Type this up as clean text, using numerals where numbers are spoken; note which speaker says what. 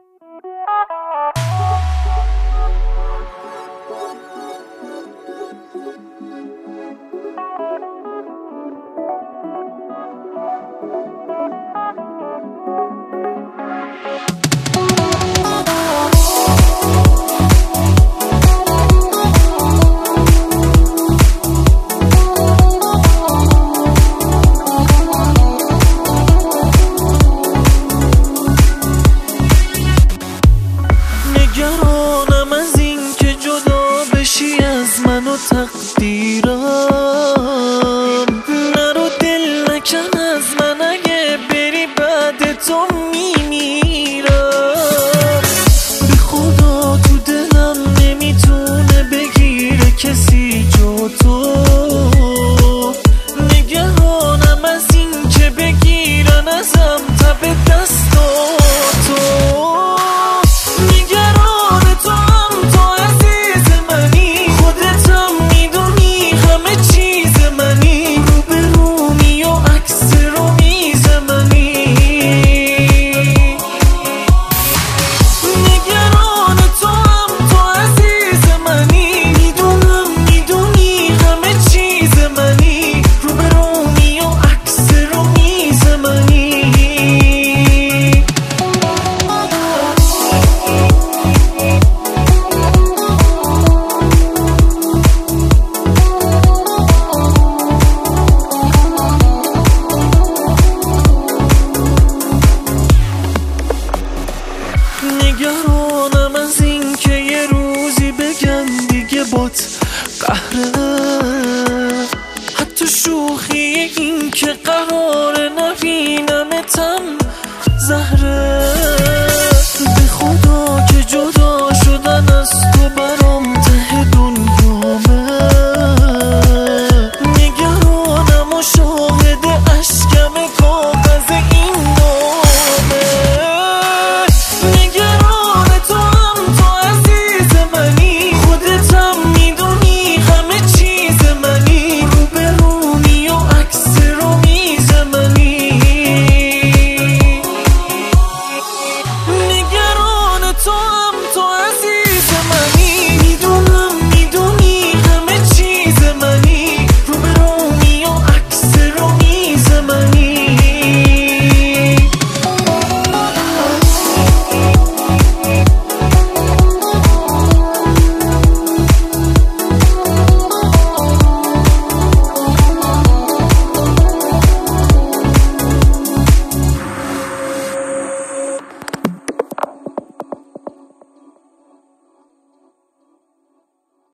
Speaker 1: نگرانم از این که جدا بشی از من و تقدیرم. نرو دل نکن از من، اگه بری بعد تو میمیرم. به خدا تو دلم نمیتونه بگیره کسی جو تو. نگرانم از این که بگیرن ازم تب دست تو. نگرانم از این که یه روزی بگن دیگه بات قهره. حتی شوخی این که قراره نبینمتم زهره. به خدا که جدا شدن از تو برام ته دنیامه. نگرانم و شاهد اشکم کاغذ این نامه. تو